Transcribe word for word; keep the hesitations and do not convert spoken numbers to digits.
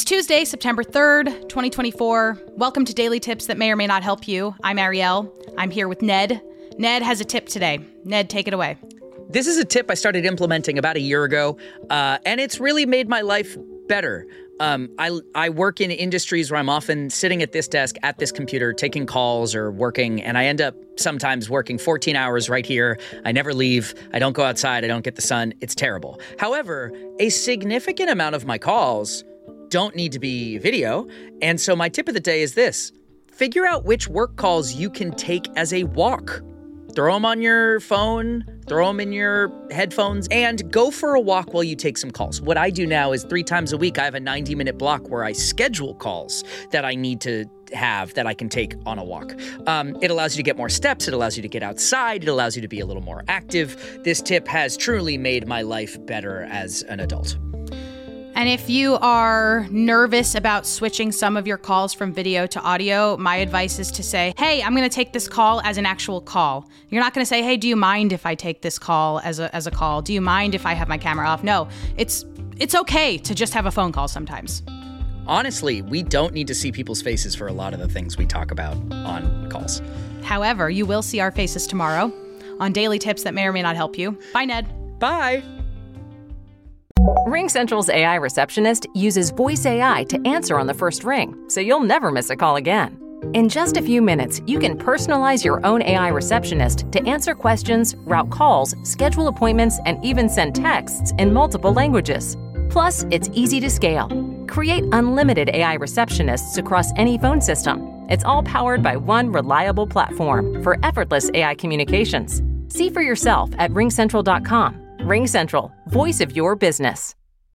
Tuesday, September third, twenty twenty-four. Welcome to Daily Tips that may or may not help you. I'm Ariel. I'm here with Ned. Ned has a tip today. Ned, take it away. This is a tip I started implementing about a year ago, uh, and it's really made my life better. Um, I, I work in industries where I'm often sitting at this desk, at this computer, taking calls or working, and I end up sometimes working fourteen hours right here. I never leave. I don't go outside. I don't get the sun. It's terrible. However, a significant amount of my calls don't need to be video, and so my tip of the day is this. Figure out which work calls you can take as a walk. Throw them on your phone, throw them in your headphones, and go for a walk while you take some calls. What I do now is three times a week, I have a ninety-minute block where I schedule calls that I need to have that I can take on a walk. Um, it allows you to get more steps. It allows you to get outside. It allows you to be a little more active. This tip has truly made my life better as an adult. And if you are nervous about switching some of your calls from video to audio, my advice is to say, hey, I'm going to take this call as an actual call. You're not going to say, hey, do you mind if I take this call as a as a call? Do you mind if I have my camera off? No, it's it's okay to just have a phone call sometimes. Honestly, we don't need to see people's faces for a lot of the things we talk about on calls. However, you will see our faces tomorrow on Daily Tips that may or may not help you. Bye, Ned. Bye. RingCentral's A I receptionist uses voice A I to answer on the first ring, so you'll never miss a call again. In just a few minutes, you can personalize your own A I receptionist to answer questions, route calls, schedule appointments, and even send texts in multiple languages. Plus, it's easy to scale. Create unlimited A I receptionists across any phone system. It's all powered by one reliable platform for effortless A I communications. See for yourself at ring central dot com. RingCentral, voice of your business.